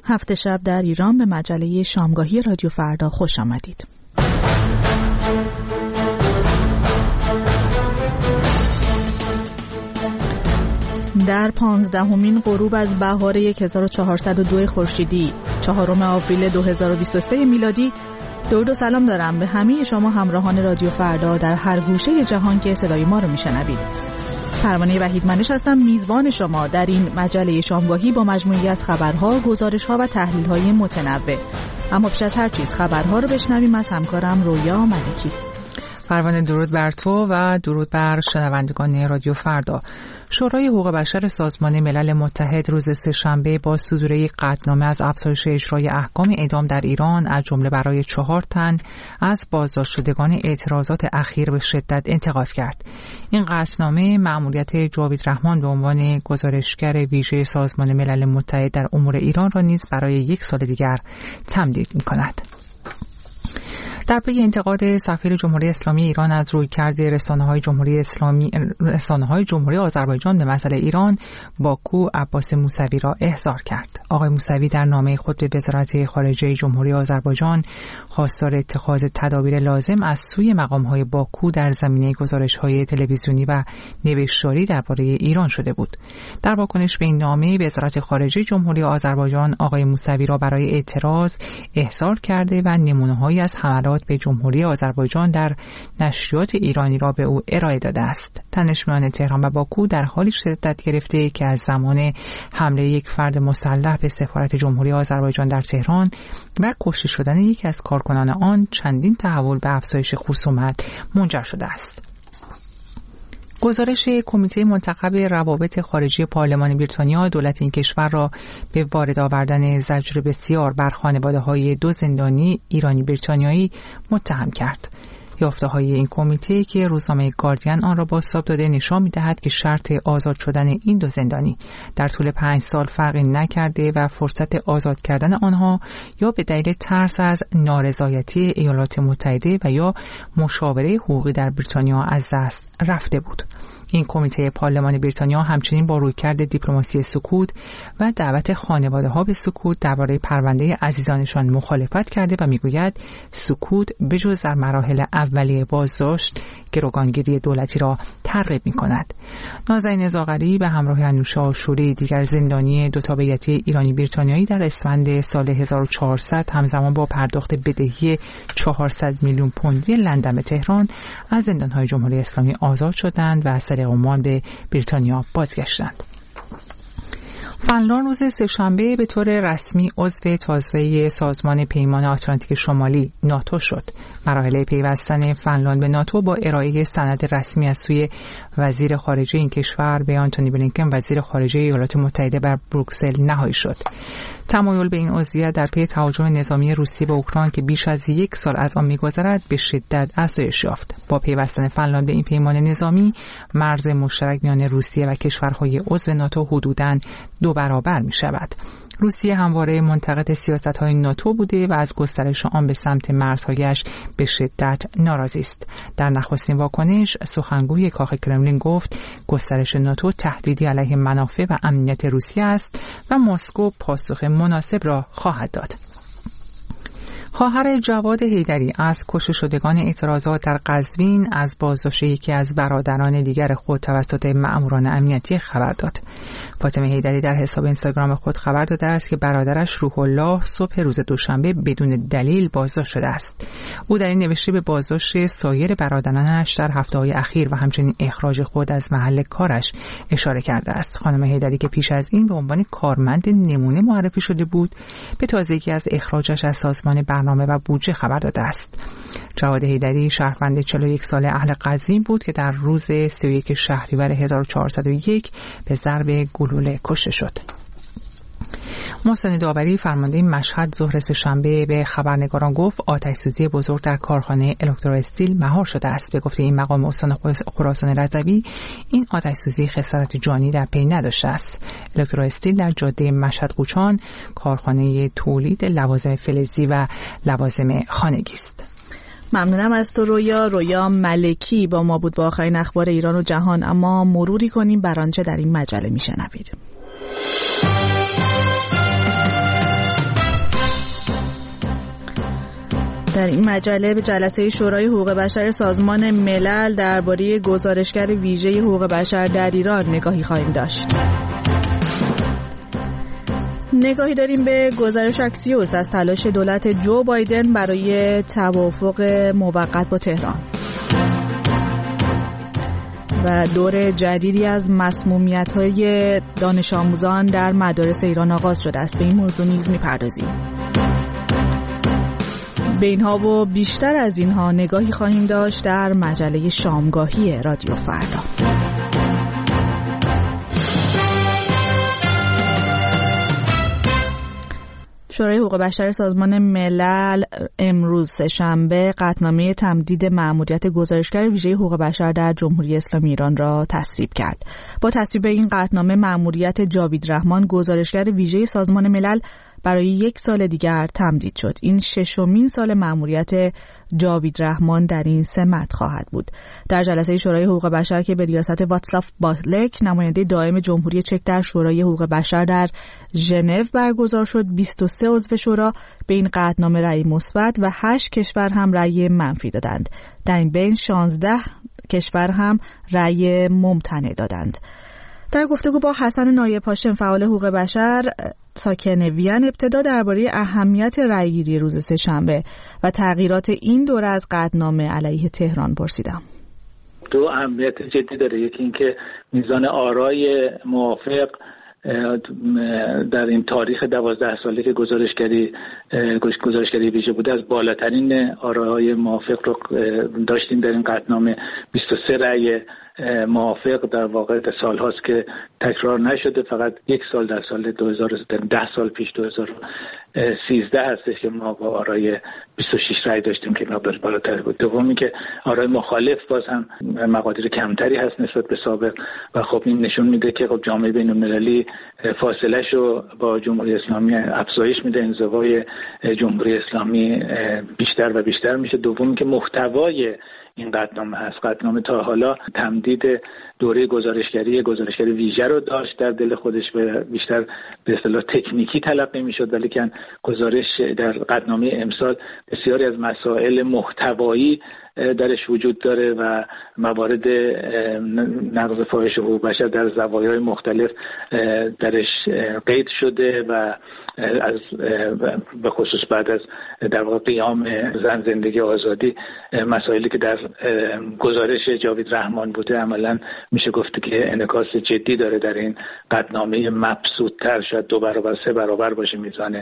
هفت شب در ایران به مجله شامگاهی رادیو فردا خوش آمدید. در 15مین غروب از بهار 1402 خورشیدی 4 آوریل 2023 میلادی درود و سلام دارم به همه شما همراهان رادیو فردا در هر گوشه جهان که صدای ما رو میشنوید. پروانه وحیدمنش هستم، میزبان شما در این مجله شامگاهی با مجموعی از خبرها، گزارش‌ها و تحلیل‌های متنوع. اما پیش از هر چیز خبرها رو بشنویم از همکارم رویا ملکی. پروانه، درود بر تو و درود بر شنوندگان رادیو فردا. شورای حقوق بشر سازمان ملل متحد روز سه‌شنبه با صدور یک قطعنامه از افزایش اجرای احکام اعدام در ایران از جمله برای 4 تن از بازداشت شدگان اعتراضات اخیر به شدت انتقاد کرد. این قطعنامه مأموریت جاوید رحمان به عنوان گزارشگر ویژه سازمان ملل متحد در امور ایران را نیز برای 1 سال دیگر تمدید می‌کند. در پی انتقاد سفیر جمهوری اسلامی ایران از رویکرد رسانه‌های جمهوری آذربایجان به مسئله ایران، باکو عباس موسوی را احضار کرد. آقای موسوی در نامه خود به وزارت خارجه جمهوری آذربایجان خواستار اتخاذ تدابیر لازم از سوی مقام‌های باکو در زمینه گزارش‌های تلویزیونی و نوشتاری درباره ایران شده بود. در واکنش به این نامه، وزارت خارجه جمهوری آذربایجان آقای موسوی را برای اعتراض احضار کرده و نمونه‌هایی از حملات به جمهوری آذربایجان در نشریات ایرانی را به او ارائه داده است. تنش میان تهران و باکو در حالی شدت گرفته که از زمان حمله یک فرد مسلح به سفارت جمهوری آذربایجان در تهران و کشته شدن یکی از کارکنان آن چندین تحول به افزایش خصومت منجر شده است. گزارش کمیته منتخب روابط خارجی پارلمان بریتانیا دولت این کشور را به وارد آوردن زجر بسیار بر خانواده‌های 2 زندانی ایرانی بریتانیایی متهم کرد. یافته‌های این کمیته که روزنامه گاردین آن را بازتاب داده نشان می‌دهد که شرط آزاد شدن این 2 زندانی در طول 5 سال فرقی نکرده و فرصت آزاد کردن آنها یا به دلیل ترس از نارضایتی ایالات متحده و یا مشاوره حقوقی در بریتانیا از دست رفته بود. این کمیته پارلمان بریتانیا همچنین با رویکرد دیپلماسی سکوت و دعوت خانواده‌ها به سکوت درباره پرونده عزیزانشان مخالفت کرده و میگوید سکوت بجز در مراحل اولیه بازداشت گروگانگیری دولتی را ترغیب می‌کند. نازنین زاغری به همراه انوشا آشوری دیگر زندانی 2 تابعیتی ایرانی بریتانیایی در اسفند سال 1400 همزمان با پرداخت بدهی 400 میلیون پوندی لندن به تهران از زندان‌های جمهوری اسلامی آزاد شدند و از طریق عمان به بریتانیا بازگشتند. فنلاند روز سه‌شنبه به طور رسمی عضو تازه سازمان پیمان آتلانتیک شمالی ناتو شد. مراحل پیوستن فنلاند به ناتو با ارائه سند رسمی از سوی وزیر خارجه این کشور به آنتونی بلینکن وزیر خارجه ایالات متحده بر بروکسل نهایی شد. تمایل به این عضویت در پی تهاجم نظامی روسیه به اوکراین که بیش از 1 سال از آن می‌گذرد به شدت افزایش یافت. با پیوستن فنلاند به این پیمان نظامی، مرز مشترک میان روسیه و کشورهای عضو ناتو حدوداً 2 برابر می‌شود. روسیه همواره منتقد سیاست‌های ناتو بوده و از گسترش آن به سمت مرزهایش به شدت ناراضی است. در نخستین واکنش، سخنگوی کاخ کرملین گفت گسترش ناتو تهدیدی علیه منافع و امنیت روسیه است و مسکو پاسخ مناسب را خواهد داد. خواهر جواد حیدری از کشته شدگان اعتراضات در قزوین از بازداشت یکی از برادران دیگر خود توسط مأموران امنیتی خبر داد. فاطمه حیدری در حساب اینستاگرام خود خبر داده است که برادرش روح الله صبح روز دوشنبه بدون دلیل بازداشت شده است. او در این نوشته به بازداشت سایر برادرانش در هفته‌های اخیر و همچنین اخراج خود از محل کارش اشاره کرده است. خانم حیدری که پیش از این به عنوان کارمند نمونه معرفی شده بود، به تازگی از اخراجش از سازمان برنامه و بودجه خبر داده است. جواد حیدری شهروند 41 ساله اهل قزوین بود که در روز 31 شهریور 1401 به ضرب گلوله کشته شد. محسن داوری فرمانده مشهد ظهر سه‌شنبه به خبرنگاران گفت آتش‌سوزی بزرگ در کارخانه الکتروستیل مهار شده است. به گفته این مقام استان خراسان رضوی، این آتش‌سوزی خسارت جانی در پی نداشته است. الکتروستیل در جاده مشهد قوچان کارخانه تولید لوازم فلزی و لوازم خانگی است. ممنونم از تو رویا ملکی با ما بود با آخرین اخبار ایران و جهان. اما مروری کنیم بر آنچه در این مجله میشنوید. در این مجله به جلسه شورای حقوق بشر سازمان ملل درباره گزارشگر ویژه حقوق بشر در ایران نگاهی خواهیم داشت. نگاهی داریم به گزارش اکسیوس از تلاش دولت جو بایدن برای توافق موقت با تهران و دور جدیدی از مسمومیت‌های دانش آموزان در مدارس ایران آغاز شده است. به این موضوع نیز می‌پردازیم. به اینها و بیشتر از اینها نگاهی خواهیم داشت در مجله شامگاهی رادیو فردا. شورای حقوق بشر سازمان ملل امروز سه‌شنبه قطعنامه تمدید مأموریت گزارشگر ویژه حقوق بشر در جمهوری اسلامی ایران را تصویب کرد. با تصویب این قطعنامه مأموریت جاوید رحمان گزارشگر ویژه سازمان ملل برای 1 سال دیگر تمدید شد. این 6مین سال مأموریت جاوید رحمان در این سمت خواهد بود. در جلسه شورای حقوق بشر که به ریاست واتسلاف بالک نماینده دائم جمهوری چک در شورای حقوق بشر در ژنو برگزار شد، 23 عضو شورا به این قطعنامه رأی مثبت و 8 کشور هم رأی منفی دادند. در این بین 16 کشور هم رأی ممتنع دادند. در گفتگو با حسن نایب هاشم فعال حقوق بشر ساکن وین ابتدا درباره اهمیت رأیگیری روز سه‌شنبه و تغییرات این دوره از قطعنامه علیه تهران پرسیدم. 2 اهمیت جدی داره. یکی اینکه میزان آرای موافق در این تاریخ 12 ساله که گزارشگری ویژه بوده از بالاترین آرای موافق رو داشتیم در این قطعنامه. 23 رأی موافق در واقع سال هاست که تکرار نشده، فقط 1 سال در سال 10 سال پیش 2013 هستش که ما با آرای 26 رأی داشتیم که مقدار بالاتر بود. دومی که آرای مخالف باز هم مقادیر کمتری هست نسبت به سابق و خب این نشون میده که خب جامعه بین‌المللی فاصله شو با جمهوری اسلامی افزایش میده، انزوای جمهوری اسلامی بیشتر و بیشتر میشه. دومی که محتوای این قطعنامه هست. قطعنامه تا حالا تمدید دوره گزارشگری ویژه رو داشت در دل خودش، بیشتر به اصطلاح تکنیکی تلقی میشد، ولی که گزارش در قطعنامه امسال بسیاری از مسائل محتوایی درش وجود داره و موارد نقض فاحش حقوق بشر در زوایای مختلف درش قید شده و از به خصوص بعد از در واقع قیام زن زندگی آزادی مسائلی که در گزارش جاوید رحمان بوده عملا میشه گفت که انعکاس جدی داره در این قطعنامه مبسوط‌تر، شاید 2 برابر 3 برابر باشه میزان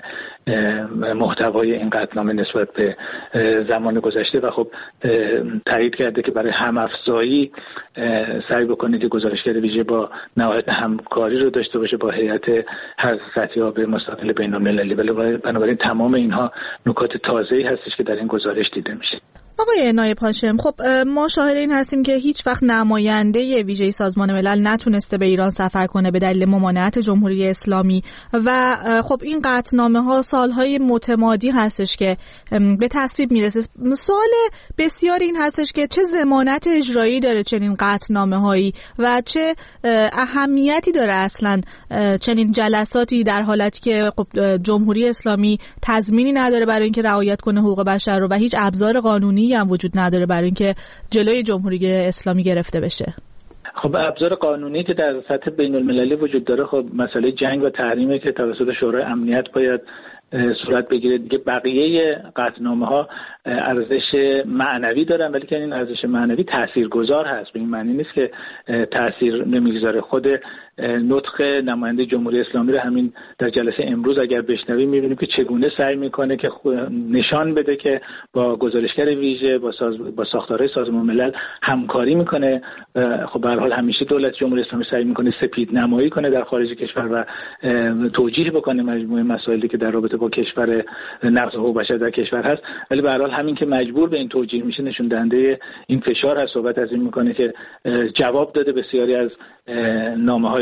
محتوای این قطعنامه نسبت به زمان گذشته و خب تایید کرده که برای هم‌افزایی سعی بکنه که گزارشگر ویژه با نهایت همکاری رو داشته باشه با هیئت حقیقتیاب مستقل بین‌المللی. بنابراین تمام اینها نکات تازه‌ای هستش که در این گزارش دیده میشه. آقای نایب هاشم، خب ما شاهد این هستیم که هیچ وقت نماینده ویژه سازمان ملل نتونسته به ایران سفر کنه به دلیل ممانعت جمهوری اسلامی و خب این قطعنامه‌ها سالهای متمادی هستش که به تصویب میرسه. سوال بسیار این هستش که چه ضمانت اجرایی داره چنین قطعنامه‌هایی و چه اهمیتی داره اصلا چنین جلساتی در حالتی که خب جمهوری اسلامی تضمینی نداره برای اینکه رعایت کنه حقوق بشر رو و هیچ ابزار قانونی هم وجود نداره برای اینکه جلوی جمهوری اسلامی گرفته بشه. خب ابزار قانونی که در سطح بین‌المللی وجود داره خب مسئله جنگ و تحریمی که توسط شورای امنیت باید صورت بگیره دیگه. بقیه قطعنامه‌ها ارزش معنوی دارن ولی که این ارزش معنوی تاثیرگذار هست. به این معنی نیست که تاثیر نمیگذاره. خود نطق نماینده جمهوری اسلامی رو همین در جلسه امروز اگر بشنویم می‌بینیم که چگونه سعی می‌کنه که نشان بده که با گزارشگر ویژه با ساختارهای سازمان ملل همکاری می‌کنه. خب به هر حال همیشه دولت جمهوری اسلامی سعی می‌کنه سپید نمایی کنه در خارج کشور و توجیه بکنه مجموعه مسائلی که در رابطه با کشور نقض حقوق بشر در کشور هست، ولی به هر حال همین که مجبور به این توجیه میشه نشون دهنده این فشار هست. صحبت از این میکنه که جواب داده بسیاری از نامه‌های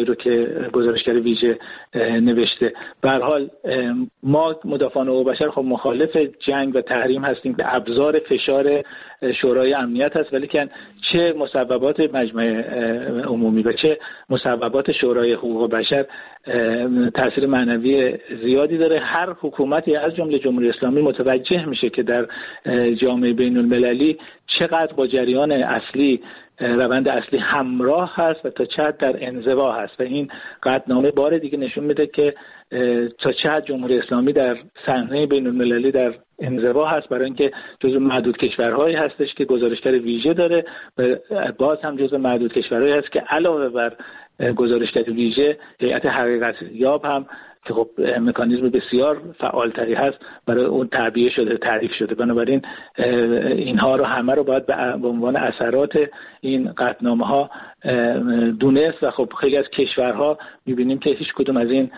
چیزهایی رو که گزارشگر ویژه نوشته. به هر حال ما مدافعان حقوق بشر خب مخالف جنگ و تحریم هستیم که ابزار فشار شورای امنیت هست، ولی که چه مسببات مجمع عمومی و چه مسببات شورای حقوق بشر تاثیر معنوی زیادی داره. هر حکومتی از جمله جمهوری اسلامی متوجه میشه که در جامعه بین المللی چقدر با جریان اصلی روند اصلی همراه هست و تا چه حد در انزوا هست و این قطعنامه بار دیگه نشون میده که تا چه حد جمهوری اسلامی در صحنه بین المللی در انزوا هست، برای اینکه جزو معدود کشورهایی هستش که گزارشگر ویژه داره و باز هم جزو معدود کشورهایی هست که علاوه بر گزارشگر ویژه هیئت حقیقت یاب هم که خب مکانیزم بسیار فعالتری هست برای اون تعبیه شده، تعریف شده. بنابراین اینها رو همه رو باید به عنوان اثرات این قطعنامه ها دونست و خب خیلی از کشورها میبینیم که هیچ کدوم از این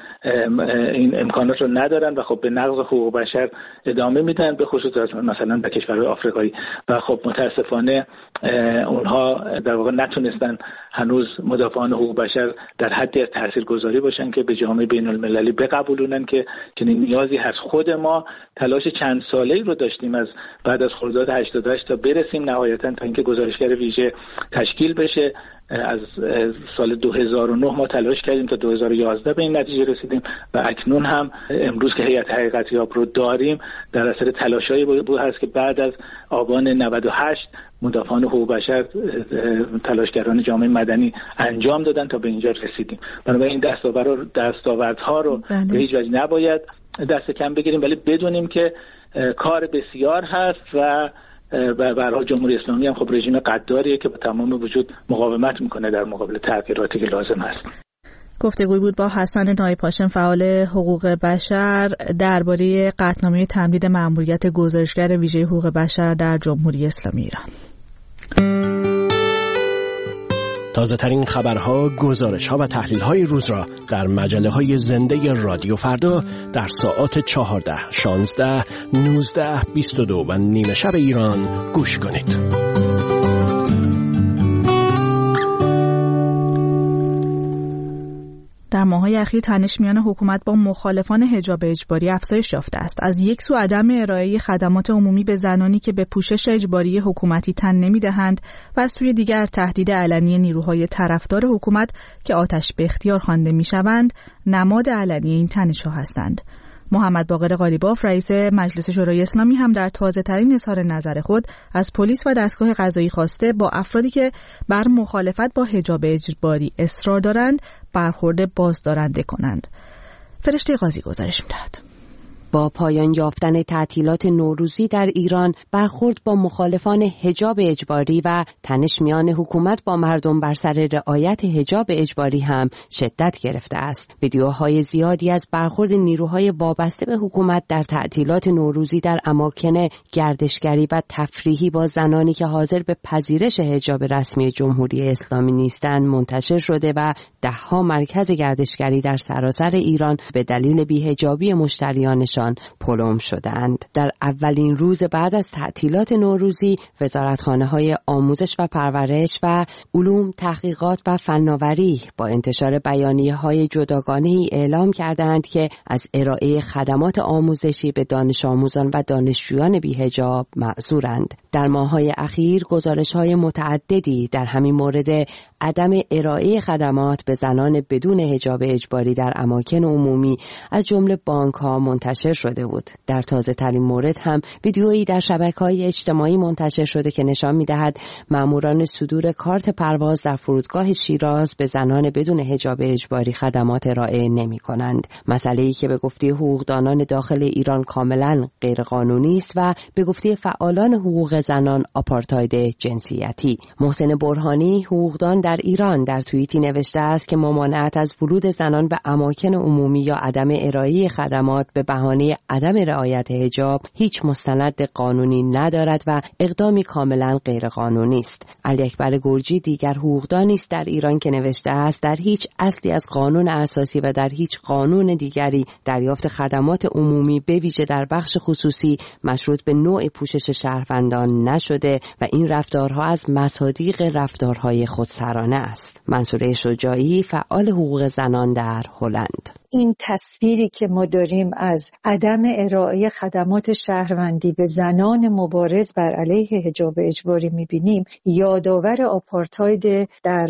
امکانات رو ندارن و خب به نقض حقوق بشر ادامه میدن، به خصوص مثلا به کشورهای آفریقایی و خب متاسفانه اونها در واقع نتونستن هنوز مدافعان حقوق بشر در حدی از تاثیرگذاری باشن که به جامعه بین المللی بقبولونن که چنین نیازی هست. خود ما تلاش چند ساله‌ای رو داشتیم از بعد از خرداد 88 تا برسیم نهایتاً تا اینکه گزارشگر ویژه تشکیل بشه. از سال 2009 ما تلاش کردیم تا 2011 به این نتیجه رسیدیم و اکنون هم امروز که هیئت حقیقت یاب رو داریم در اثر تلاش‌هایی بود هست که بعد از آبان 98 مدافعان حقوق بشر، تلاشگران جامعه مدنی انجام دادن تا به اینجا رسیدیم. بنابراین دستاوردها رو به هیچ وجه نباید دست کم بگیریم، ولی بدونیم که کار بسیار هست و برای جمهوری اسلامی هم خب رژیم غداریه که با تمام وجود مقاومت میکنه در مقابل تغییراتی که لازم هست. گفتگوی بود با حسن نایب هاشم فعال حقوق بشر درباره قطعنامه تمدید مأموریت گزارشگر ویژه حقوق بشر در جمهوری اسلامی ایران. تازه ترین خبرها، گزارش‌ها و تحلیل‌های روز را در مجله‌های زنده رادیو فردا در ساعات 14، 16، 19، 22 و نیمه شب ایران گوش کنید. در ماه‌های اخیر تنش میان حکومت با مخالفان حجاب اجباری افزایش یافته است. از یک سو عدم ارائه خدمات عمومی به زنانی که به پوشش اجباری حکومتی تن نمی‌دهند و از سوی دیگر تهدید علنی نیروهای طرفدار حکومت که آتش به اختیار خوانده می‌شوند نماد علنی این تنش‌ها هستند. محمد باقر قالیباف رئیس مجلس شورای اسلامی هم در تازه‌ترین اظهار نظر خود از پلیس و دستگاه قضایی خواسته با افرادی که بر مخالفت با حجاب اجباری اصرار دارند برخورد بازدارنده کنند. فرشته قاضی گزارش می‌دهد. با پایان یافتن تعطیلات نوروزی در ایران، برخورد با مخالفان حجاب اجباری و تنش میان حکومت با مردم بر سر رعایت حجاب اجباری هم شدت گرفته است. ویدیوهای زیادی از برخورد نیروهای وابسته به حکومت در تعطیلات نوروزی در اماکن گردشگری و تفریحی با زنانی که حاضر به پذیرش حجاب رسمی جمهوری اسلامی نیستند منتشر شده و ده‌ها مرکز گردشگری در سراسر ایران به دلیل بی‌حجابی مشتریانشان پلم شدند. در اولین روز بعد از تعطیلات نوروزی، وزارتخانه‌های آموزش و پرورش و علوم، تحقیقات و فناوری با انتشار بیانیه‌های جداگانه‌ای اعلام کردند که از ارائه خدمات آموزشی به دانش آموزان و دانشجویان بی‌حجاب معذورند. در ماه‌های اخیر گزارش‌های متعددی در همین مورد عدم ارائه خدمات به زنان بدون حجاب اجباری در اماکن عمومی از جمله بانک‌ها منتشر شده بود. در تازه ترین مورد هم ویدیویی در شبکه‌های اجتماعی منتشر شده که نشان می‌دهد ماموران صدور کارت پرواز در فرودگاه شیراز به زنان بدون حجاب اجباری خدمات ارائه نمی‌کنند. مسئله‌ای که به گفته حقوقدانان داخل ایران کاملاً غیرقانونی است و به گفته فعالان حقوق زنان آپارتاید جنسیتی. محسن برهانی، حقوقدان در ایران، در توییتی نوشته است که ممانعت از ورود زنان به اماکن عمومی یا عدم ارائه خدمات به بهانه عدم رعایت حجاب هیچ مستند قانونی ندارد و اقدامی کاملا غیرقانونی است. علی اکبر گرجی دیگر حقوقدانی است در ایران که نوشته است در هیچ اصلی از قانون اساسی و در هیچ قانون دیگری دریافت خدمات عمومی به ویژه در بخش خصوصی مشروط به نوع پوشش شهروندان نشده و این رفتارها از مصادیق رفتارهای خودسرا دخترانه است. منصوره شجاعی، فعال حقوق زنان در هلند: این تصویری که ما داریم از عدم ارائه خدمات شهروندی به زنان مبارز بر علیه حجاب اجباری می‌بینیم یادآور آپارتاید در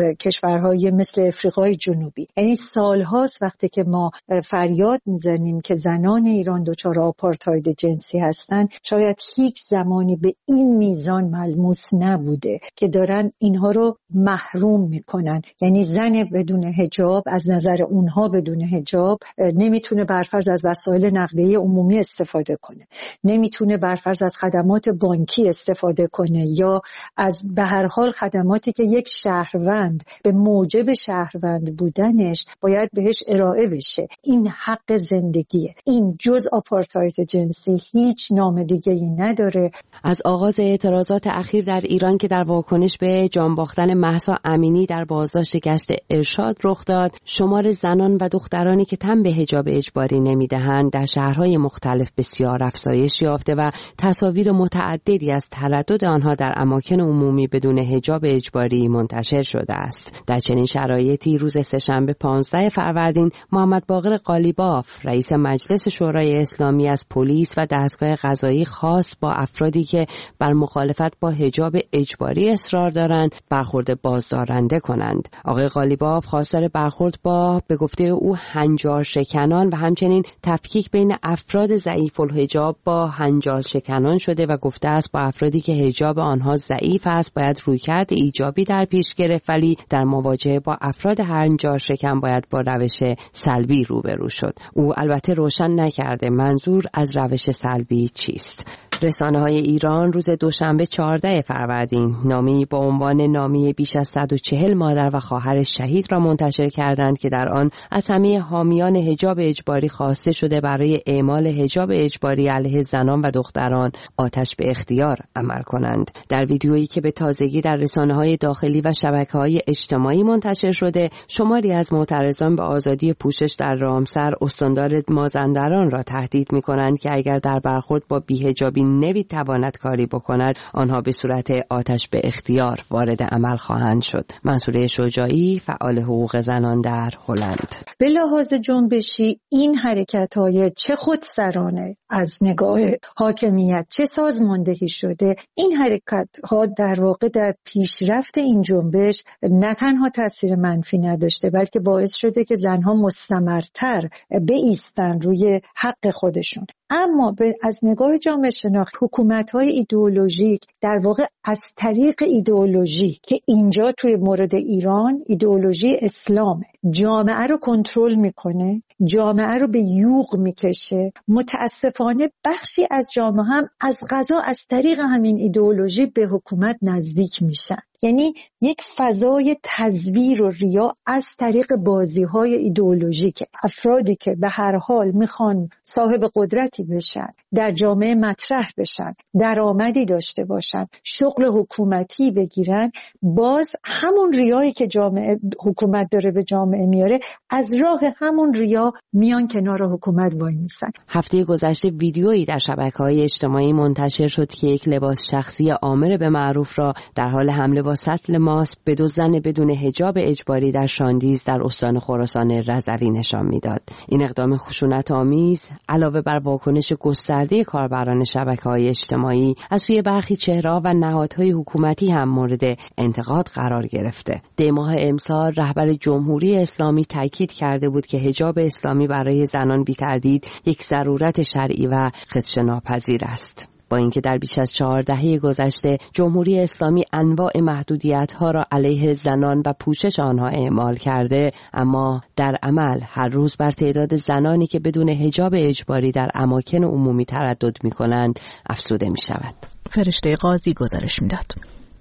کشورهای مثل افریقای جنوبی. یعنی سالهاست وقتی که ما فریاد میزنیم که زنان ایران دچار آپارتاید جنسی هستن، شاید هیچ زمانی به این میزان ملموس نبوده که دارن اینها رو محروم میکنن. یعنی زن بدون حجاب از نظر اونها بدون حجاب نمیتونه برفرض از وسایل نقلیه عمومی استفاده کنه، نمیتونه برفرض از خدمات بانکی استفاده کنه، یا از به هر حال خدماتی که یک شهروند به موجب شهروند بودنش باید بهش ارائه بشه. این حق زندگیه. این جز آپارتاید جنسی هیچ نام دیگه‌ای نداره. از آغاز اعتراضات اخیر در ایران که در واکنش به جان باختن مهسا امینی در بازداشت گشت ارشاد رخ داد، شمار زنان و دخترانی که تن به حجاب اجباری نمیدهند در شهرهای مختلف بسیار افزایش یافته و تصاویر متعددی از تردد آنها در اماکن عمومی بدون حجاب اجباری منتشر شده است. در چنین شرایطی روز سه‌شنبه 15 فروردین محمد باقر قالیباف، رئیس مجلس شورای اسلامی، از پلیس و دستگاه قضایی خواست با افرادی که بر مخالفت با حجاب اجباری اصرار دارند برخورد بازدارنده کنند. آقای قالیباف خواستار برخورد با به گفته او هنجار شکنان و همچنین تفکیک بین افراد ضعیف الحجاب با هنجار شکنان شده و گفته است با افرادی که حجاب آنها ضعیف است باید رویکرد ایجابی در پیش گرفت، ولی در مواجهه با افراد هنجار شکن باید با روش سلبی روبرو شد. او البته روشن نکرده منظور از روش سلبی چیست. رسانه‌های ایران روز دوشنبه 14 فروردین نامه‌ای با عنوان نامه بیش از 140 مادر و خواهر شهید را منتشر کردند که در آن از همه حامیان حجاب اجباری خواسته شده برای اعمال حجاب اجباری علیه زنان و دختران آتش به اختیار عمل کنند. در ویدیویی که به تازگی در رسانه‌های داخلی و شبکه‌های اجتماعی منتشر شده، شماری از معترضان به آزادی پوشش در رامسر استاندار مازندران را تهدید می‌کنند که اگر در برخورد با بی‌حجابی نمی‌تواند کاری بکند، آنها به صورت آتش به اختیار وارد عمل خواهند شد. منصوره شجاعی، فعال حقوق زنان در هلند: به لحاظ جنبشی این حرکت‌های چه خودسرانه از نگاه حاکمیت چه سازماندهی شده، این حرکت‌ها در واقع در پیشرفت این جنبش نه تنها تاثیر منفی نداشته، بلکه باعث شده که زنها مستمرتر بایستن روی حق خودشون. اما از نگاه جامعه شناخت، حکومت‌های ایدئولوژیک در واقع از طریق ایدئولوژی که اینجا توی مورد ایران ایدئولوژی اسلامه، جامعه رو کنترل میکنه، جامعه رو به یوغ میکشه. متاسفانه بخشی از جامعه هم از قضا از طریق همین ایدئولوژی به حکومت نزدیک میشن. یعنی یک فضای تزویر و ریا از طریق بازی‌های ایدئولوژیک. افرادی که به هر حال میخوان صاحب قدرتی بشن، در جامعه مطرح بشن، درآمدی داشته باشن، شغل حکومتی بگیرن، باز همون ریایی که حکومت داره به جامعه میاره، از راه همون ریا میان کنار حکومت وای میسن. هفته گذشته ویدیویی در شبکه‌های اجتماعی منتشر شد که یک لباس شخصی آمر به معروف را در حال حمله با سطل ماست به دو زن بدون حجاب اجباری در شاندیز در استان خراسان رضوی نشان میداد. این اقدام خشونت‌آمیز علاوه بر واکنش گسترده کاربران شبکه‌های اجتماعی از سوی برخی چهره‌ها و نهادهای حکومتی هم مورد انتقاد قرار گرفته. دی ماه امسال رهبر جمهوری اسلامی تاکید کرده بود که حجاب اسلامی برای زنان بی‌تردید یک ضرورت شرعی و خدشه‌ناپذیر است. با اینکه در بیش از 4 دهه گذشته جمهوری اسلامی انواع محدودیت‌ها را علیه زنان و پوشش آنها اعمال کرده، اما در عمل هر روز بر تعداد زنانی که بدون حجاب اجباری در اماکن عمومی تردد می‌کنند افزوده می‌شود. فرشته قاضی گزارش می‌داد.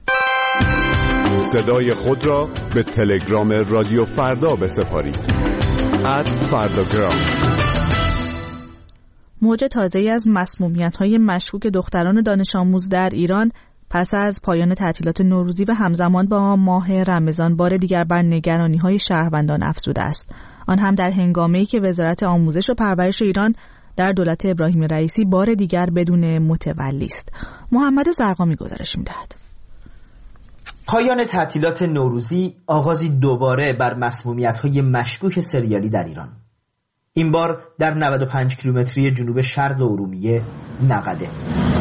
صدای خود را به تلگرام رادیو فردا بسپارید. @فرداگرام. موج تازه‌ای از مسمومیت‌های مشکوک دختران دانش آموز در ایران پس از پایان تعطیلات نوروزی و همزمان با ماه رمضان بار دیگر بر نگرانی‌های شهروندان افزوده است. آن هم در هنگامه‌ای که وزارت آموزش و پرورش ایران در دولت ابراهیم رئیسی بار دیگر بدون متولی است. محمد زرقامی گزارش می‌دهد. پایان تعطیلات نوروزی آغازی دوباره بر مسمومیت‌های مشکوک سریالی در ایران. این بار در 95 کیلومتری جنوب شرق ارومیه نقده.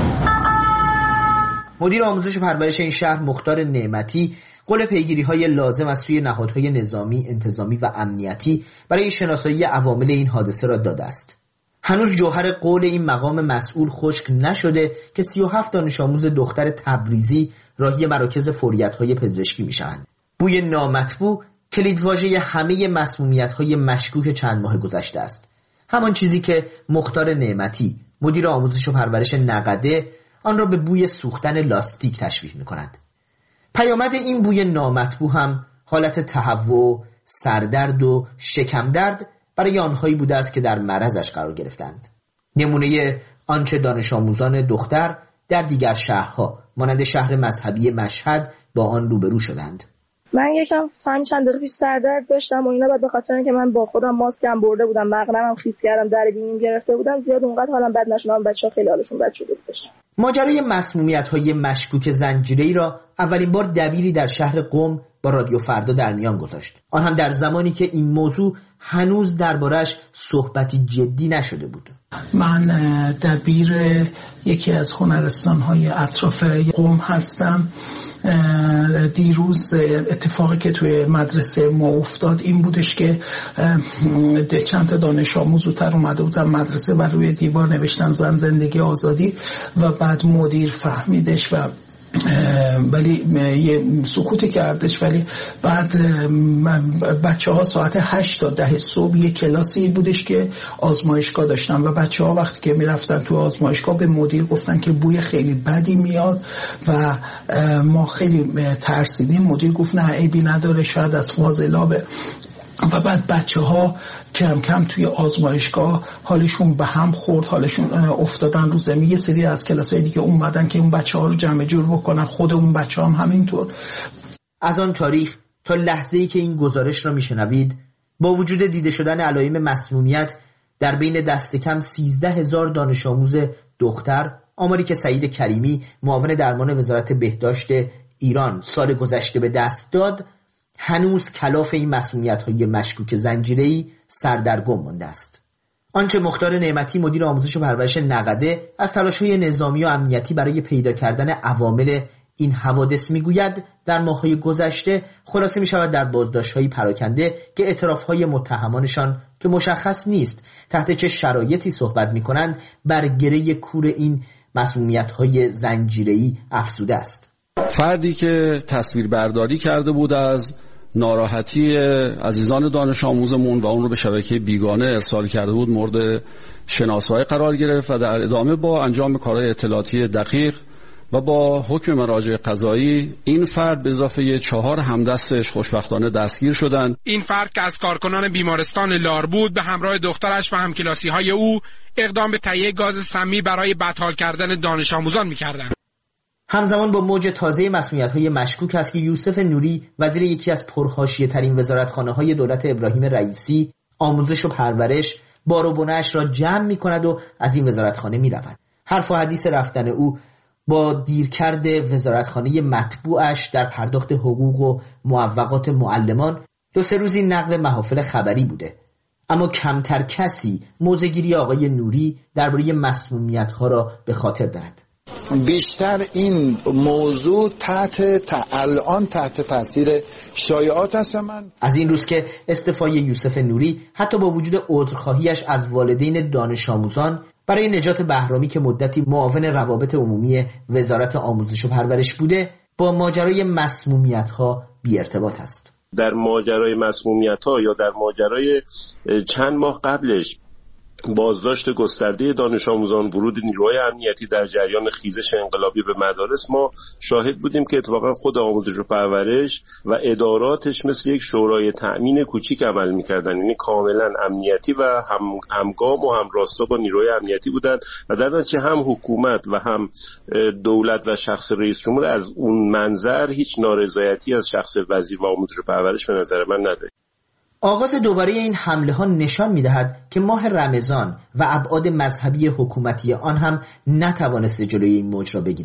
مدیر آموزش و پرورش این شهر مختار نعمتی قول پیگیری‌های لازم از سوی نهادهای نظامی، انتظامی و امنیتی برای شناسایی عوامل این حادثه را داده است. هنوز جوهر قول این مقام مسئول خشک نشده که 37 دانش آموز دختر تبریزی راهی مراکز فوریت‌های پزشکی میشوند. بوی نامطبوع کلیدواژه همه مسمومیت‌های مشکوک چند ماه گذشته است. همان چیزی که مختار نعمتی مدیر آموزش و پرورش نقده آن را به بوی سوختن لاستیک تشبیه می‌کند. پیامد این بوی نامطبوع هم حالت تهوع، سردرد و شکم درد برای آنهایی بوده است که در معرضش قرار گرفتند. نمونه آنچه دانش آموزان دختر در دیگر شهرها مانند شهر مذهبی مشهد با آن روبرو شدند. من یکم چند دقیقه پیش سردرد داشتم و اینا، بعد به خاطر اینکه من با خودم ماسکم برده بودم، مقنعم خیس کردم، در بینیم گرفته بودم، زیاد اونقدر حالم بد نشد. بچه‌ها خیلی حالشون بد شده بود. ماجرای مسمومیت‌های مشکوک زنجیره‌ای را اولین بار دبیری در شهر قم با رادیو فردا در میان گذاشت. آن هم در زمانی که این موضوع هنوز دربارش صحبتی جدی نشده بود. من دبیر یکی از هنرستان‌های اطراف قم هستم. دیروز اتفاقی که توی مدرسه ما افتاد این بودش که چند تا دانش آموز زودتر اومده بودن مدرسه و روی دیوار نوشتن زن زندگی آزادی و بعد مدیر فهمیدش و ولی یه سکوتی کردش، ولی بعد بچه ها ساعت 8 تا 10 صبح یه کلاسی بودش که آزمایشگاه داشتن و بچه ها وقتی که میرفتن تو آزمایشگاه به مدیر گفتن که بوی خیلی بدی میاد و ما خیلی ترسیدیم. مدیر گفت نه عیبی نداره، شاید از فاضلابه. و بعد بچه ها کم کم توی آزمایشگاه حالشون به هم خورد، حالشون افتادن رو زمین. یه سری از کلاسای دیگه اومدن که اون بچه ها رو جمع جور بکنن، خود اون بچه هم همینطور. از آن تاریخ تا لحظه‌ای که این گزارش را میشنوید، با وجود دیده شدن علائم مسمومیت در بین دست کم 13,000 دانش آموز دختر، آماری که سعید کریمی معاون درمان وزارت بهداشت ایران سال گذشته به دست داد، هنوز کلاف این مسمومیت‌های مشکوک زنجیره‌ای سردرگم مانده است. آنچه مختار نعمتی مدیر آموزش و پرورش نقده از تلاش‌های نظامی و امنیتی برای پیدا کردن عوامل این حوادث میگوید در ماه‌های گذشته خلاصه می‌شود در بازداشت‌های پراکنده که اعتراف‌های متهمانشان که مشخص نیست تحت چه شرایطی صحبت می‌کنند بر گره کور این مسمومیت‌های زنجیره‌ای افزوده است. فردی که تصویربرداری کرده بود از ناراحتی عزیزان دانش آموزمون و اون رو به شبکه بیگانه ارسال کرده بود مورد شناسایی قرار گرفت و در ادامه با انجام کارهای اطلاعاتی دقیق و با حکم مراجع قضایی این فرد به اضافه 4 همدستش خوشبختانه دستگیر شدند. این فرد که از کارکنان بیمارستان لار بود به همراه دخترش و همکلاسی‌های او اقدام به تهیه گاز سمی برای بدحال کردن دانش آموزان می‌کردند. همزمان با موج تازه مسمومیت‌های مشکوک است که یوسف نوری وزیر یکی از پرحاشیه‌ترین وزارتخانه‌های دولت ابراهیم رئیسی آموزش و پرورش بار و بنه‌اش را جمع می‌کند و از این وزارتخانه می‌رود. حرف و حدیث رفتن او با دیرکرد وزارتخانه مطبوعش در پرداخت حقوق و معوقات معلمان 2-3 روزی نقل محافل خبری بوده، اما کمتر کسی موضع‌گیری آقای نوری درباره مسمومیت‌ها را به خاطر دارد. بیشتر این موضوع الان تحت تاثیر شایعات است. من از این روز که استعفای یوسف نوری حتی با وجود عذرخواهیش از والدین دانش آموزان برای نجات بهرامی که مدتی معاون روابط عمومی وزارت آموزش و پرورش بوده، با ماجرای مسمومیت‌ها بی ارتباط است. در ماجرای مسمومیت‌ها یا در ماجرای چند ماه قبلش بازداشت گسترده دانش آموزان، ورود نیروهای امنیتی در جریان خیزش انقلابی به مدارس، ما شاهد بودیم که اتفاقا خود آموزش و پرورش و اداراتش مثل یک شورای تأمین کوچیک عمل می‌کردن، یعنی کاملا امنیتی و همگام و همراستا با نیروهای امنیتی بودند و در نتیجه هم حکومت و هم دولت و شخص رئیس جمهور از اون منظر هیچ نارضایتی از شخص وزیر و آموزش و پرورش به نظر من نداشت. آغاز دوباره این حمله ها نشان می‌دهد که ماه رمضان و ابعاد مذهبی حکومتی آن هم نتوانسته جلوی این موج را بگیرد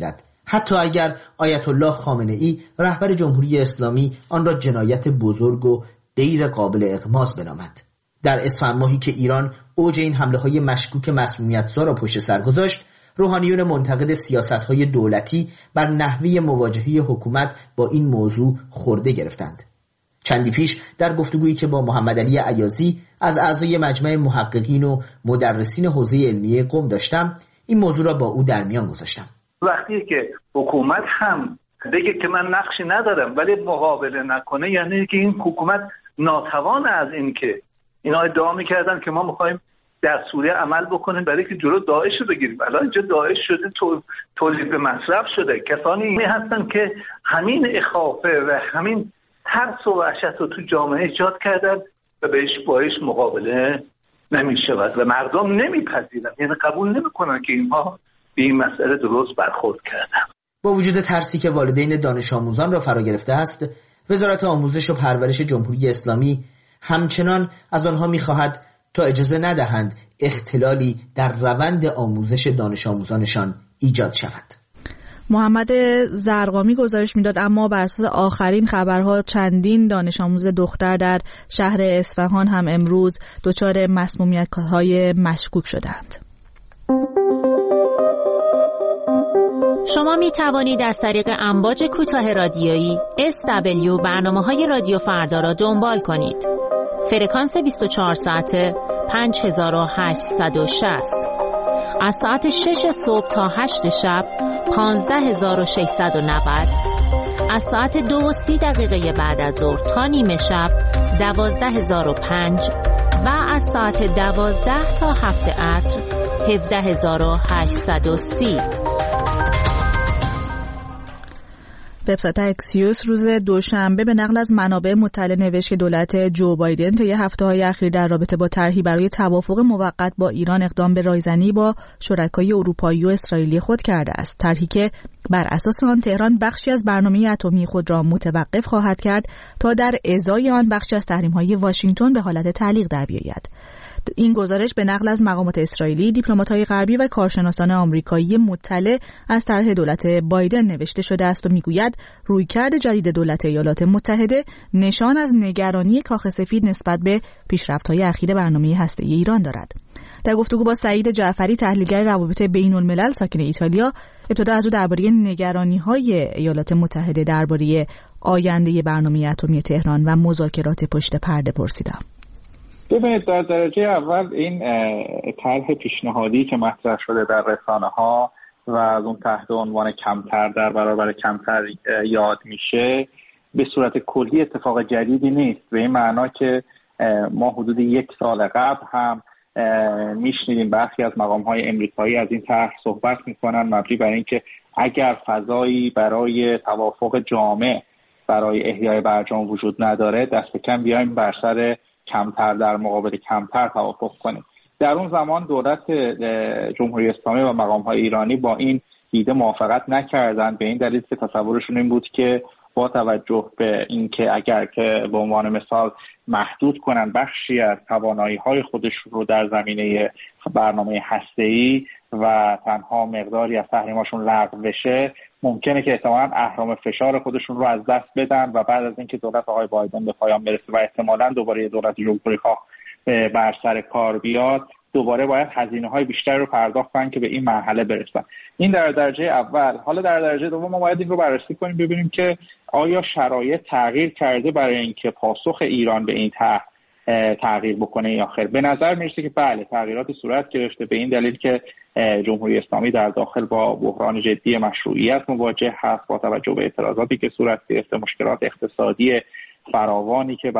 حتی اگر آیت الله خامنه ای رهبر جمهوری اسلامی آن را جنایت بزرگ و غیر قابل اغماض بنامد. در اسفند ماهی که ایران اوج این حمله‌های مشکوک مسمومیت‌زا را پشت سر گذاشت، روحانیون منتقد سیاست‌های دولتی بر نحوه مواجهه حکومت با این موضوع خورده گرفتند. چندی پیش در گفتگویی که با محمد علی ایازی از اعضای مجمع محققین و مدرسین حوزه علمیه قم داشتم، این موضوع را با او در میان گذاشتم. وقتی که حکومت هم بگه که من نقشی ندارم ولی مقابله نکنه، یعنی که این حکومت ناتوان از این که اینا ادعا می‌کردن که ما می‌خوایم در سوریه عمل بکنیم برای که جلو داعش رو بگیریم. الان اینجا داعش شده تولید به مصرف شده. کسانی هستن که همین اخافه و همین ترس و وحشت رو تو جامعه ایجاد کردن و باهاش مقابله نمی‌شود و مردم نمیپذیرن، یعنی قبول نمی‌کنن که اینها به این مسئله درست برخورد کردن. با وجود ترسی که والدین دانش آموزان را فرا گرفته است، وزارت آموزش و پرورش جمهوری اسلامی همچنان از آنها می‌خواهد تا اجازه ندهند اختلالی در روند آموزش دانش آموزانشان ایجاد شود. محمد زرقامی گزارش میداد اما بر اساس آخرین خبرها چندین دانش آموز دختر در شهر اصفهان هم امروز دچار مسمومیت‌های مشکوک شدند. شما می توانید از طریق امواج کوتاه رادیویی SW برنامه‌های رادیو فردا را دنبال کنید. فرکانس 24 ساعته 5860. از ساعت 6 صبح تا 8 شب 15690. از ساعت 2:30 بعد از ظهر تا نیمه شب 12005 و از ساعت 12 تا 7 عصر 17830. وبسایت اکسیوس روز دوشنبه به نقل از منابع مطلع نوشت که دولت جو بایدن طی هفته‌های اخیر در رابطه با طرحی برای توافق موقت با ایران اقدام به رایزنی با شرکای اروپایی و اسرائیلی خود کرده است. طرحی که بر اساس آن تهران بخشی از برنامه اتمی خود را متوقف خواهد کرد تا در ازای آن بخشی از تحریم‌های واشنگتن به حالت تعلیق در بیاید. این گزارش به نقل از مقامات اسرائیلی، دیپلمات‌های غربی و کارشناسان آمریکایی مطلع از طرح دولت بایدن نوشته شده است و میگوید رویکرد جدید دولت ایالات متحده نشان از نگرانی کاخ سفید نسبت به پیشرفت‌های اخیر برنامه هسته‌ای ایران دارد. در گفتگو با سعید جعفری تحلیلگر روابط بین‌الملل ساکن ایتالیا، ابتدا از او درباره نگرانی‌های ایالات متحده درباره آینده برنامه اتمی تهران و مذاکرات پشت پرده پرسیدم. ببینید، در درجه اول این طرح پیشنهادی که مطرح شده در رسانه‌ها و از اون تحت عنوان کمتر در برابر کمتر یاد میشه، به صورت کلی اتفاق جدیدی نیست. به این معنا که ما حدود 1 سال قبل هم میشنیدیم برخی از مقام‌های امریکایی از این طرح صحبت میکنن، مبنی بر اینکه اگر فضایی برای توافق جامع برای احیای برجام وجود نداره، دست کم بیایم بر سر کمتر در مقابل کمتر توافق کنیم. در اون زمان دولت جمهوری اسلامی و مقام‌های ایرانی با این ایده موافقت نکردند، به این دلیل که تصورشون این بود که با توجه به اینکه اگر که به عنوان مثال محدود کنن بخشی از توانایی‌های خودشون رو در زمینه برنامه هسته‌ای و تنها مقداری از تحریماشون لغو بشه، ممکنه که احتمالاً اهرم فشار خودشون رو از دست بدن و بعد از اینکه دولت آقای بایدن به پایان برسه و احتمالاً دوباره دولت جمهوری‌خواه بر سر کار بیاد، دوباره باید هزینه‌های بیشتری رو پرداخت کنن که به این مرحله برسن. این در درجه اول. حالا در درجه دوم ما باید این رو بررسی کنیم، ببینیم که آیا شرایط تغییر کرده برای اینکه پاسخ ایران به این تغییر بکنه یا خیر. به نظر میرسه که بله، تغییراتی صورت گرفته، به این دلیل که جمهوری اسلامی در داخل با بحران جدی مشروعیت مواجه هست، با توجه به اعتراضاتی که صورت گرفته، مشکلات اقتصادی فراوانی که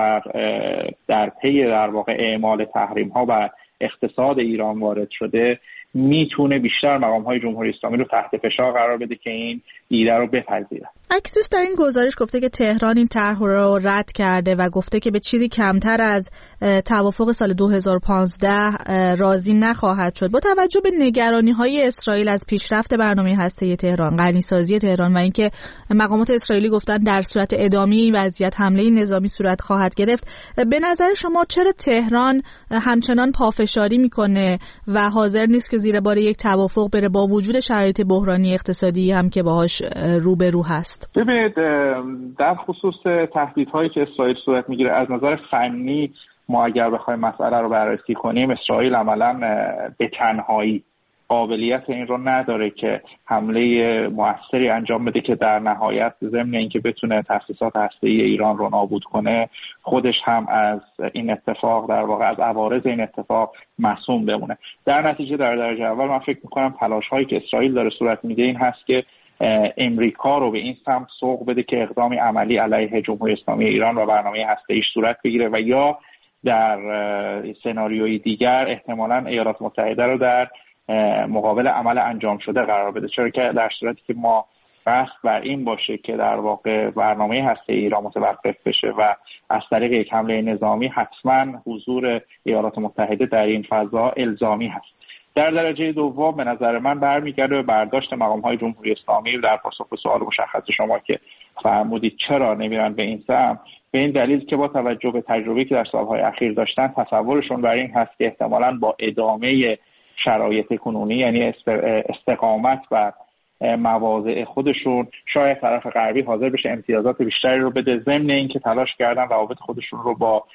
در پی در واقع اعمال تحریم ها و اقتصاد ایران وارد شده، میتونه بیشتر مقام‌های جمهوری اسلامی رو تحت فشار قرار بده که این ایده رو بپذیرن. اکسیوس در این گزارش گفته که تهران این طرح رو رد کرده و گفته که به چیزی کمتر از توافق سال 2015 راضی نخواهد شد. با توجه به نگرانی‌های اسرائیل از پیشرفت برنامه هسته‌ای تهران، غنی‌سازی تهران و اینکه مقامات اسرائیلی گفتن در صورت ادامه این وضعیت حمله نظامی صورت خواهد گرفت، به نظر شما چرا تهران همچنان پافشاری میکنه و حاضر نیست که زیر بار یک توافق بره با وجود شرایط بحرانی اقتصادی هم که باهاش روبرو هست؟ ببینید، در خصوص تهدیدهایی که اسرائیل صورت میگیره، از نظر فنی ما اگر بخوایم مسئله رو بررسی کنیم، اسرائیل عملاً به تنهایی قابلیت این رو نداره که حمله موثری انجام بده که در نهایت ضمن اینکه بتونه تأسیسات هسته‌ای ایران رو نابود کنه، خودش هم از این اتفاق، در واقع از عوارض این اتفاق معصوم بمونه. در نتیجه در درجه اول من فکر می‌کنم تلاش‌هایی که اسرائیل داره صورت میده این هست که امریکا رو به این سمت سوق بده که اقدامی عملی علیه جمهوری اسلامی ایران و برنامه هسته‌ایش صورت بگیره و یا در سناریوی دیگر احتمالاً ایالات متحده رو در مقابل عمل انجام شده قرار بده، چرا که در صورتی که ما قصد بر این باشه که در واقع برنامه هسته ایران متوقف بشه و از طریق یک حمله نظامی، حتما حضور ایالات متحده در این فضا الزامی هست. در درجه دوم به نظر من برمیگرده به برداشت مقام‌های جمهوری اسلامی در پاسخ به سوال مشخص شما که فرمودید چرا نمیرن به این سمت، به این دلیل که با توجه به تجربه‌ای که در سال‌های اخیر داشتن، تصورشون بر این هست که احتمالاً با ادامه شرایط کنونی، یعنی استقامت و مواضع خودشون، شاید طرف غربی حاضر بشه امتیازات بیشتری رو بده، ضمن اینکه تلاش کردن روابط خودشون رو با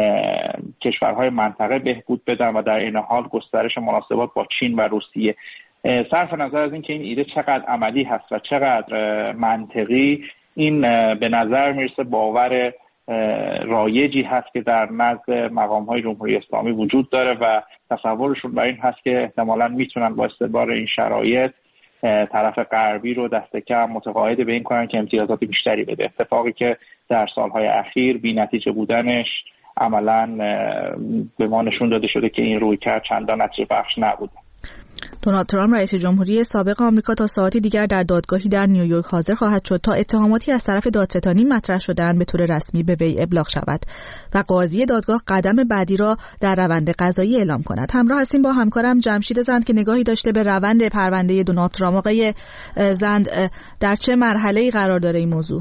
کشورهای منطقه بهبود بدن و در این حال گسترش مناسبات با چین و روسیه. صرف نظر از اینکه این ایده چقدر عملی هست و چقدر منطقی، این به نظر میرسه باور رایجی هست که در نزد مقام‌های جمهوری اسلامی وجود داره و تصورشون بر این هست که احتمالاً میتونن با استعمال این شرایط طرف غربی رو دست کم متقاعد به این کنن که امتیازات بیشتری بده، اتفاقی که در سالهای اخیر بی نتیجه بودنش عملاً به ما نشون داده شده که این رویکرد چندان نتیجه بخش نبود. دونالد ترامپ رئیس جمهوری سابق آمریکا تا ساعتی دیگر در دادگاهی در نیویورک حاضر خواهد شد تا اتهاماتی از طرف دادستانی مطرح شده‌اند به طور رسمی به وی ابلاغ شود و قاضی دادگاه قدم بعدی را در روند قضایی اعلام کند. همراه هستیم با همکارم جمشید زند که نگاهی داشته به روند پرونده دونالد ترامپ. آقای زند، در چه مرحله‌ای قرار داره این موضوع؟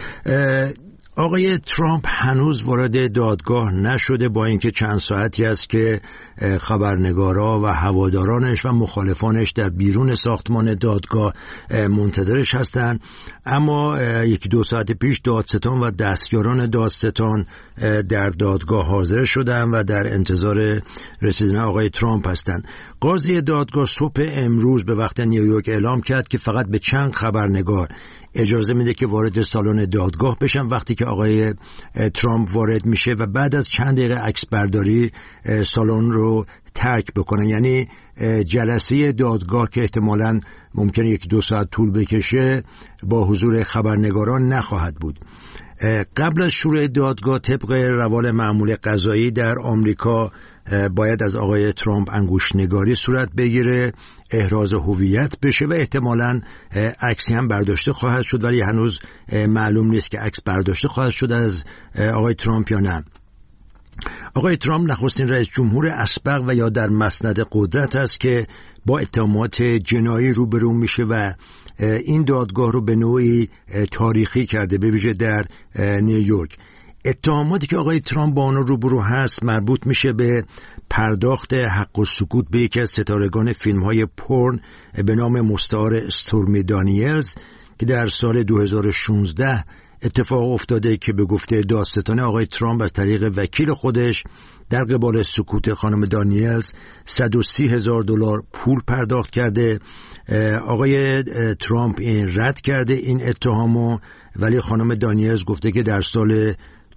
آقای ترامپ هنوز وارد دادگاه نشده، با اینکه چند ساعتی است که خبرنگارا و هوادارانش و مخالفانش در بیرون ساختمان دادگاه منتظرش هستند. اما یکی دو ساعت پیش دادستان و دستیاران دادستان در دادگاه حاضر شدند و در انتظار رسیدن آقای ترامپ هستند. قاضی دادگاه صبح امروز به وقت نیویورک اعلام کرد که فقط به چند خبرنگار اجازه میده که وارد سالن دادگاه بشن وقتی که آقای ترامپ وارد میشه و بعد از چند دقیقه عکس برداری سالن رو ترک بکنن. یعنی جلسه دادگاه که احتمالاً ممکنه یک دو ساعت طول بکشه با حضور خبرنگاران نخواهد بود. قبل از شروع دادگاه طبق روال معمول قضایی در آمریکا باید از آقای ترامپ انگشت‌نگاری صورت بگیره، احراز هویت بشه و احتمالاً عکسی هم برداشته خواهد شد، ولی هنوز معلوم نیست که عکس برداشته خواهد شد از آقای ترامپ یا نه. آقای ترامپ نخستین رئیس جمهور اسبق و یا در مسند قدرت است که با اتهامات جنایی روبرو میشه و این دادگاه رو به نوعی تاریخی کرده، به ویژه در نیویورک. اتهاماتی که آقای ترامپ با آن روبرو هست مربوط میشه به پرداخت حق السکوت به یکی از ستارگان فیلم‌های پورن به نام مستعار استورمی دانیلز که در سال 2016 اتفاق افتاده که به گفته دادستان آقای ترامپ از طریق وکیل خودش در قبال سکوت خانم دانیلز $130,000 پول پرداخت کرده. آقای ترامپ این رد کرده این اتهامو، ولی خانم دانیلز گفته که در سال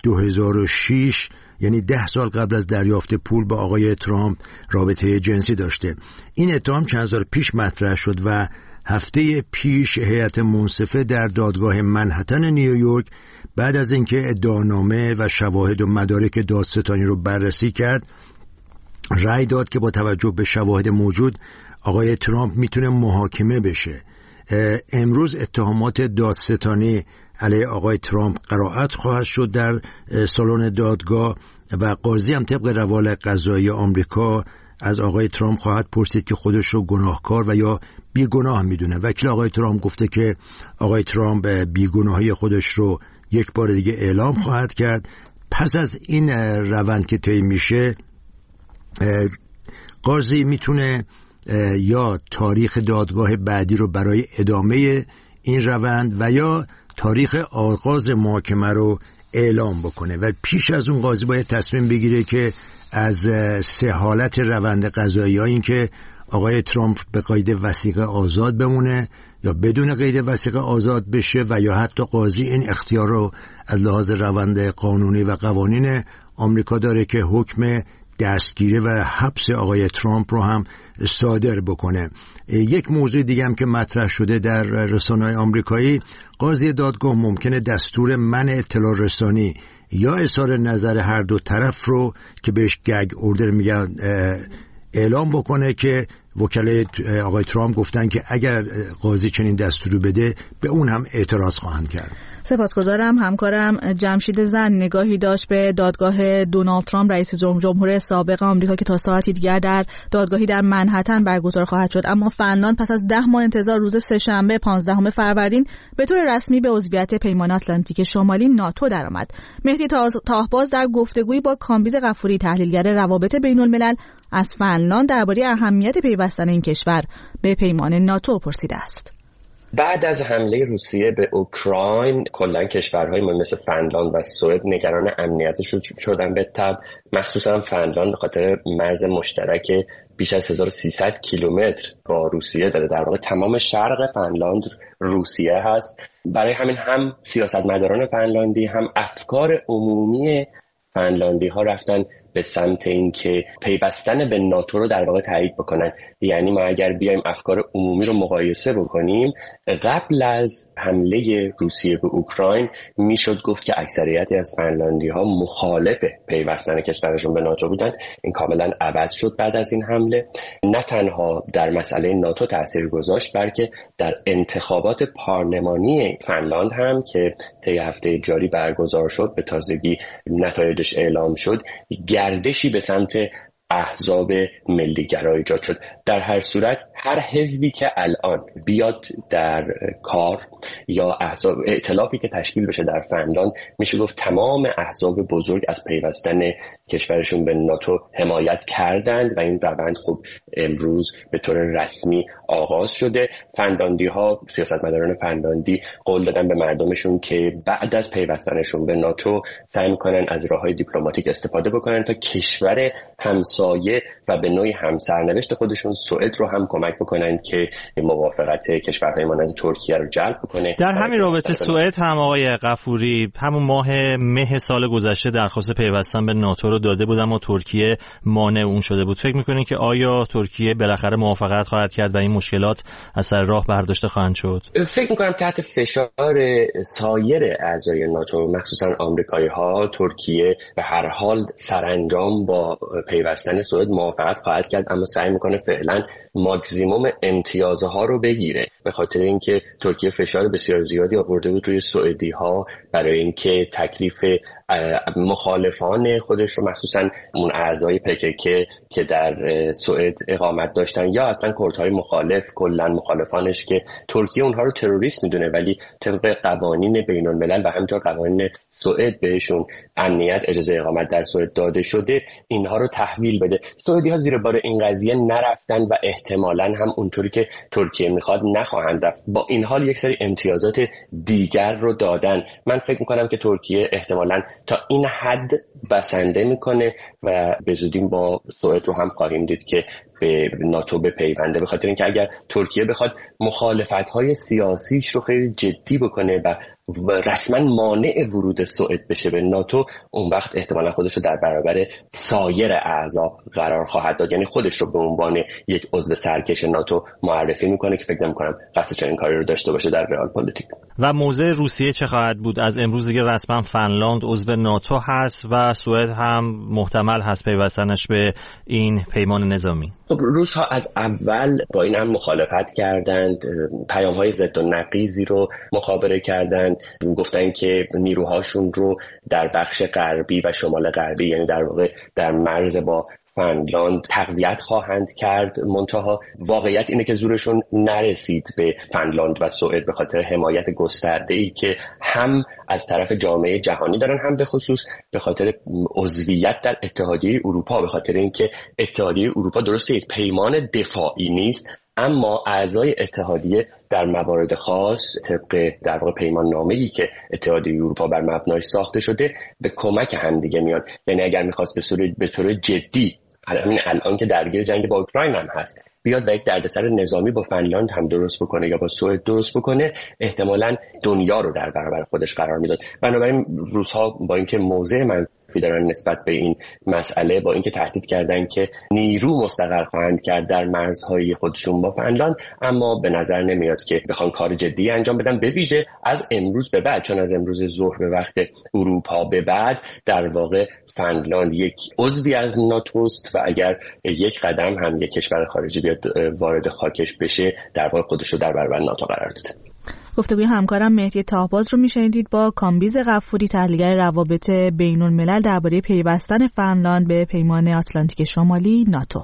2006 یعنی 10 سال قبل از دریافت پول با آقای ترامپ رابطه جنسی داشته. این اتهام چند سال پیش مطرح شد و هفته پیش هیئت منصفه در دادگاه منهتن نیویورک بعد از اینکه ادعانامه و شواهد و مدارک دادستانی رو بررسی کرد رأی داد که با توجه به شواهد موجود آقای ترامپ میتونه محاکمه بشه امروز اتهامات دادستانی علیه آقای ترامپ قرائت خواهد شد در سالن دادگاه و قاضی هم طبق روال قضایی آمریکا از آقای ترامپ خواهد پرسید که خودش رو گناهکار و یا بیگناه میدونه. وکیل آقای ترامپ گفته که آقای ترامپ بیگناهی خودش رو یک بار دیگه اعلام خواهد کرد. پس از این روند که طی میشه، قاضی میتونه یا تاریخ دادگاه بعدی رو برای ادامه این روند و یا تاریخ آغاز محاکمه رو اعلام بکنه و پیش از اون قاضی باید تصمیم بگیره که از سه حالت روند قضایی ها، این که آقای ترامپ به قید وثیقه آزاد بمونه یا بدون قید وثیقه آزاد بشه و یا حتی قاضی این اختیار رو از لحاظ روند قانونی و قوانین آمریکا داره که حکم دستگیری و حبس آقای ترامپ رو هم صادر بکنه. یک موضوع دیگه هم که مطرح شده در رسانه‌های آمریکایی، قاضی دادگاه ممکنه دستور منع اطلاع رسانی یا اظهار نظر هر دو طرف رو که بهش گگ اوردر میگن اعلام بکنه که وکلای آقای ترامپ گفتن که اگر قاضی چنین دستوری بده به اون هم اعتراض خواهند کرد. سپاسگزارم. همکارم جمشید زن نگاهی داشت به دادگاه دونالد ترامپ رئیس جمهور سابق آمریکا که تا ساعتی دیگر در دادگاهی در منهتن برگزار خواهد شد. اما فنلاند پس از 10 ماه انتظار روز سه‌شنبه 15 فروردین به طور رسمی به عضویت پیمان آتلانتیک شمالی ناتو درآمد. مهدی تاهباز در گفتگویی با کامبیز غفوری تحلیلگر روابط بین‌الملل از فنلاند درباره اهمیت پیوستن این کشور به پیمان ناتو پرسیده است. بعد از حمله روسیه به اوکراین کلا کشورهای مثل فنلاند و سوئد نگران امنیتشون شدن به تبع، مخصوصا فنلاند به خاطر مرز مشترک بیش از 1300 کیلومتر با روسیه داره. در واقع تمام شرق فنلاند روسیه هست. برای همین هم سیاستمداران فنلاندی هم افکار عمومی فنلاندی ها رفتن به سمت این که پیوستن به ناتو رو در واقع تایید بکنن. یعنی ما اگر بیایم افکار عمومی رو مقایسه بکنیم، قبل از حمله روسیه به اوکراین میشد گفت که اکثریتی از فنلاندی ها مخالف پیوستن کشورشون به ناتو بودن. این کاملا عوض شد بعد از این حمله. نه تنها در مسئله ناتو تاثیر گذاشت، بلکه در انتخابات پارلمانی فنلاند هم که طی هفته جاری برگزار شد، به تازگی نتایجش اعلام شد، گردشی به سمت احزاب ملی‌گرا ایجاد شد. در هر صورت هر حزبی که الان بیاد در کار یا احزاب ائتلافی که تشکیل بشه در فنلاند، میشه گفت تمام احزاب بزرگ از پیوستن کشورشون به ناتو حمایت کردند و این روند خب امروز به طور رسمی آغاز شده. فنلاندی ها، سیاستمداران فنلاندی قول دادن به مردمشون که بعد از پیوستنشون به ناتو سعی میکنن از راههای دیپلماتیک استفاده بکنن تا کشور همسایه و به نوعی همسرنوشت خودشون سوئد رو هم کمک بکنن که موافقت کشورهای مانند ترکیه رو جلب بکنه. در همین رابطه سوئد هم آقای غفوری همون ماه مه سال گذشته درخواست پیوستن به ناتو رو داده بود، اما ترکیه مانع اون شده بود. فکر می‌کنید که آیا ترکیه بالاخره موافقت خواهد کرد و این مشکلات از سر راه برداشته خواهند شد؟ فکر می‌کنم تحت فشار سایر اعضای ناتو، مخصوصا آمریکایی‌ها، ترکیه به هر حال سرانجام با پیوستن سوئد موافقت خواهد کرد، اما سعی می‌کنه فعلا ماکسیموم امتیازها رو بگیره، به خاطر اینکه ترکیه فشار بسیار زیادی آورده بود روی سوئدی‌ها برای اینکه تکلیف مخالفان خودش رو، مخصوصا اون اعضای پکک که در سوئد اقامت داشتن یا اصلا کردهای مخالف، کلا مخالفانش که ترکیه اونها رو تروریست میدونه ولی طبق قوانین بین الملل و همینطور قوانین سوئد بهشون امنیت اجازه اقامت در سوئد داده شده، اینها رو تحویل بده. سوئدی‌ها زیر بار این قضیه نرفتن و احتمالاً هم اونطوری که ترکیه میخواد نخواهند رفت. با این حال یک سری امتیازات دیگر رو دادن. من فکر میکنم که ترکیه احتمالاً تا این حد بسنده میکنه و به زودی با سوئد رو هم خواهیم دید که به ناتو بپیونده، به خاطر اینکه اگر ترکیه بخواد مخالفت‌های سیاسیش رو خیلی جدی بکنه و رسما مانع ورود سوئد بشه به ناتو، اون وقت احتمالا خودش رو در برابر سایر اعضا قرار خواهد داد، یعنی خودش رو به عنوان یک عضو سرکش ناتو معرفی میکنه که فکر نمی‌کنم قصد چنین کاری رو داشته باشه در رئال پلیتیک. و موضع روسیه چه خواهد بود؟ از امروز دیگه رسما فنلاند عضو ناتو هست و سوئد هم محتمل هست پیوستنش به این پیمان نظامی. خب روس ها از اول با این هم مخالفت کردند، پیام‌های ضد و نقیضی رو مخابره کردند، گفتن که نیروهاشون رو در بخش غربی و شمال غربی، یعنی در واقع در مرز با فنلاند تقویت خواهند کرد. منتها واقعیت اینه که زورشون نرسید به فنلاند و سوئد به خاطر حمایت گسترده‌ای که هم از طرف جامعه جهانی دارن، هم به خصوص به خاطر عضویت در اتحادیه اروپا، به خاطر اینکه اتحادیه اروپا درسته یک پیمان دفاعی نیست، اما اعضای اتحادیه در موارد خاص طبق در واقع پیمان نامه‌ای که اتحادیه اروپا بر مبنایش ساخته شده به کمک همدیگه میاد. یعنی اگر می‌خواست به صورت جدی همین الان که درگیر جنگ با اوکراین هم هست بیاد و یک دردسر نظامی با فنلاند هم درست بکنه یا با سوئد درست بکنه، احتمالاً دنیا رو در برابر خودش قرار میداد. بنابراین روس‌ها با اینکه موضع منفی دارن نسبت به این مسئله، با اینکه تهدید کردن که نیرو مستقر خواهند کرد در مرزهای خودشون با فنلاند، اما به نظر نمیاد که بخوان کار جدی انجام بدن، به ویژه از امروز به بعد، چون از امروز ظهر به وقت اروپا به بعد در واقع فنلاند یک عضوی از ناتوست و اگر یک قدم هم یک کشور خارجی بیاد وارد خاکش بشه، در واقع خودش رو در برابر ناتو قرار داده. گفتگوی همکارم مهدی تاهباز رو میشنیدید با کامبیز غفوری، تحلیلگر روابط بین الملل، درباره پیوستن فنلاند به پیمان آتلانتیک شمالی ناتو.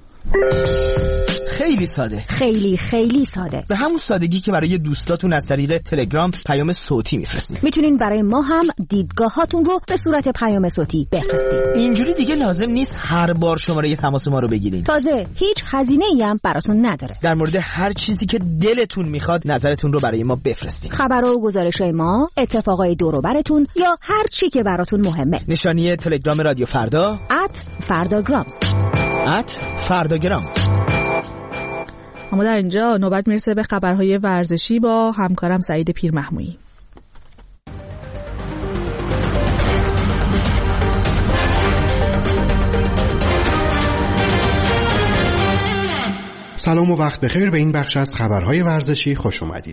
خیلی ساده، خیلی ساده، به همون سادگی که برای دوستاتون از طریق تلگرام پیام صوتی میفرستید. میتونین برای ما هم دیدگاهاتون رو به صورت پیام صوتی بفرستید. اینجوری دیگه لازم نیست هر بار شماره تماس ما رو بگیرید. تازه هیچ هزینه‌ای هم براتون نداره. در مورد هر چیزی که دلتون میخواد نظرتون رو برای ما بفرستید. خبرها و گزارش‌های ما، اتفاقای دور و براتون یا هر چی که براتون مهمه. نشانی تلگرام رادیو فردا @فرداگرام. @فرداگرام. اما در اینجا نوبت میرسه به خبرهای ورزشی با همکارم سعید پیرمحمودی. سلام و وقت بخیر، به این بخش از خبرهای ورزشی خوش اومدید.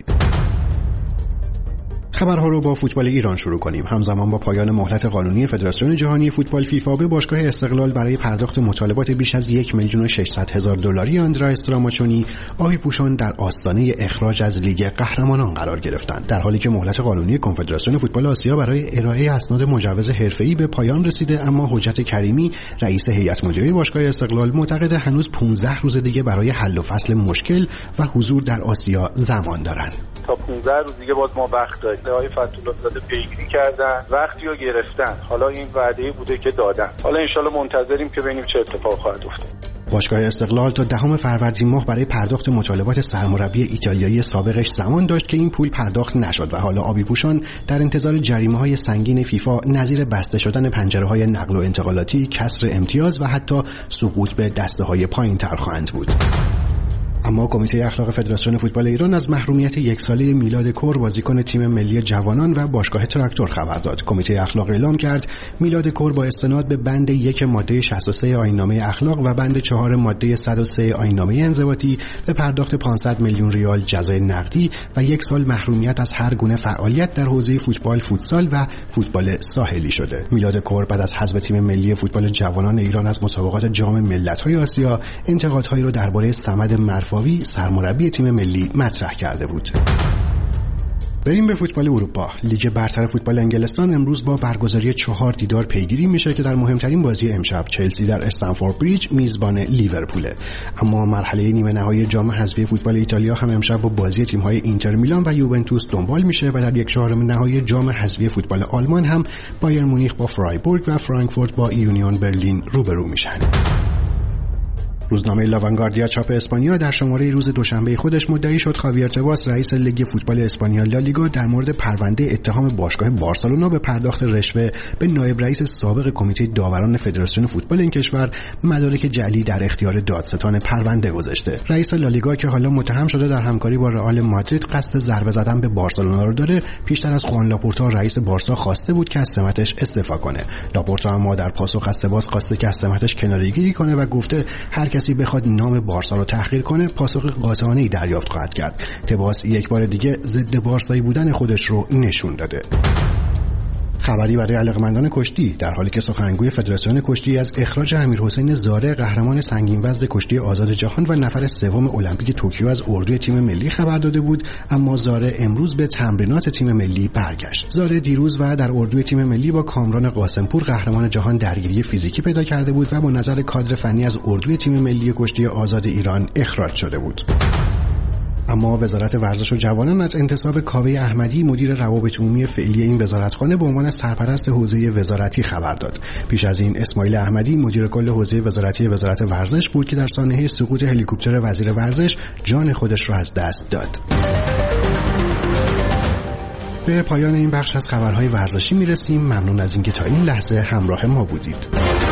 خبرها رو با فوتبال ایران شروع کنیم. همزمان با پایان مهلت قانونی فدراسیون جهانی فوتبال فیفا به باشگاه استقلال برای پرداخت مطالبات بیش از 1,600,000 دلاری آندرا استراماچونی، آبی پوشان در آستانه اخراج از لیگ قهرمانان قرار گرفتند، در حالی که مهلت قانونی کنفدراسیون فوتبال آسیا برای ارائه اسناد مجوز حرفه‌ای به پایان رسیده، اما حجت کریمی رئیس هیئت مدیره باشگاه استقلال معتقد هنوز 15 روز دیگه برای حل و فصل مشکل و حضور در آسیا زمان دارند. تا 15 روز دیگه باز ما وقت داریم. آقای فتح‌الله زاده پیگیری کردن، وقتی رو گرفتن، حالا این وعده‌ای بوده که دادن، حالا انشالله منتظریم که ببینیم چه اتفاق خواهد افتاد. باشگاه استقلال تا 10 فروردین ماه برای پرداخت مطالبات سرمربی ایتالیایی سابقش زمان داشت که این پول پرداخت نشد و حالا آبی پوشان در انتظار جریمه‌های سنگین فیفا نظیر بسته شدن پنجره‌های نقل و انتقالاتی، کسر امتیاز و حتی سقوط به دسته‌های پایین‌تر خواهند بود. اما کمیته اخلاق فدراسیون فوتبال ایران از محرومیت یک ساله میلاد کور، بازیکن تیم ملی جوانان و باشگاه تراکتور خبر داد. کمیته اخلاق اعلام کرد میلاد کور با استناد به بند 1 ماده 63 آیین‌نامه اخلاق و بند 4 ماده 103 آیین‌نامه انضباطی به پرداخت 500 میلیون ریال جزای نقدی و 1 سال محرومیت از هر گونه فعالیت در حوزه فوتبال، فوتسال و فوتبال ساحلی شده. میلاد کور بعد از حذف تیم ملی فوتبال جوانان ایران از مسابقات جام ملت‌های آسیا، انتقادهایی را درباره صمد سرمربی تیم ملی مطرح کرده بود. بریم به فوتبال اروپا. لیگ برتر فوتبال انگلستان امروز با برگزاری 4 دیدار پیگیری میشه که در مهمترین بازی امشب چلسی در استنفورد بریج میزبان لیورپوله. اما مرحله نیمه نهایی جام حذفی فوتبال ایتالیا هم امشب با بازی تیم‌های اینتر میلان و یوونتوس دنبال میشه و در 1/4 نهایی جام حذفی فوتبال آلمان هم بایر مونیخ با فرایبورگ و فرانکفورت با یونیون برلین روبرو میشن. روزنامه لاوانگاردیا چاپ اسپانیا در شماره روز دوشنبه خودش مدعی شد خاویر تباس رئیس لیگ فوتبال اسپانیا لالیگا در مورد پرونده اتهام باشگاه بارسلونا به پرداخت رشوه به نایب رئیس سابق کمیته داوران فدراسیون فوتبال این کشور مدارک جعلی در اختیار دادستان پرونده گذاشته. رئیس لالیگا که حالا متهم شده در همکاری با رئال مادرید قصد ضربه زدن به بارسلونا رو داره، پیشتر از خوان لاپورتا رئیس بارسا خواسته بود که از سمتش استعفا کنه. لاپورتا اما در پاسخ از تباس خواسته که از سمتش کناره‌گیری کنه و گفته هر کسی بخواد نام بارسا رو تحقیر کنه پاسخ قاطعانه‌ای دریافت خواهد کرد. تباس یک بار دیگه ضد بارسایی بودن خودش رو نشون داده. خبری برای علاقه‌مندان کشتی، در حالی که سخنگوی فدراسیون کشتی از اخراج امیرحسین زاره قهرمان سنگین وزن کشتی آزاد جهان و نفر سوم المپیک توکیو از اردوی تیم ملی خبر داده بود، اما زاره امروز به تمرینات تیم ملی برگشت. زاره دیروز و در اردوی تیم ملی با کامران قاسمپور قهرمان جهان درگیری فیزیکی پیدا کرده بود و با نظر کادر فنی از اردوی تیم ملی کشتی آزاد ایران اخراج شده بود. اما وزارت ورزش و جوانان از انتصاب کاوه احمدی مدیر روابط عمومی فعلی این وزارتخانه به عنوان سرپرست حوزه وزارتی خبر داد. پیش از این اسماعیل احمدی مدیر کل حوزه وزارتی وزارت ورزش بود که در سانحه سقوط هلیکوپتر وزیر ورزش جان خودش را از دست داد. به پایان این بخش از خبرهای ورزشی میرسیم. ممنون از اینکه تا این لحظه همراه ما بودید.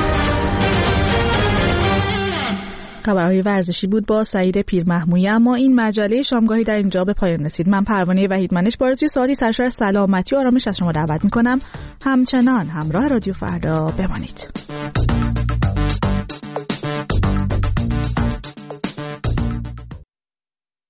خبرهای ورزشی بود با سعید پیرمحمودی. اما این مجله شامگاهی در اینجا به پایان رسید. من پروانه وحیدمنش با آرزوی ساعتی سرشار سلامتی و آرامش از شما دعوت میکنم همچنان همراه رادیو فردا بمانید.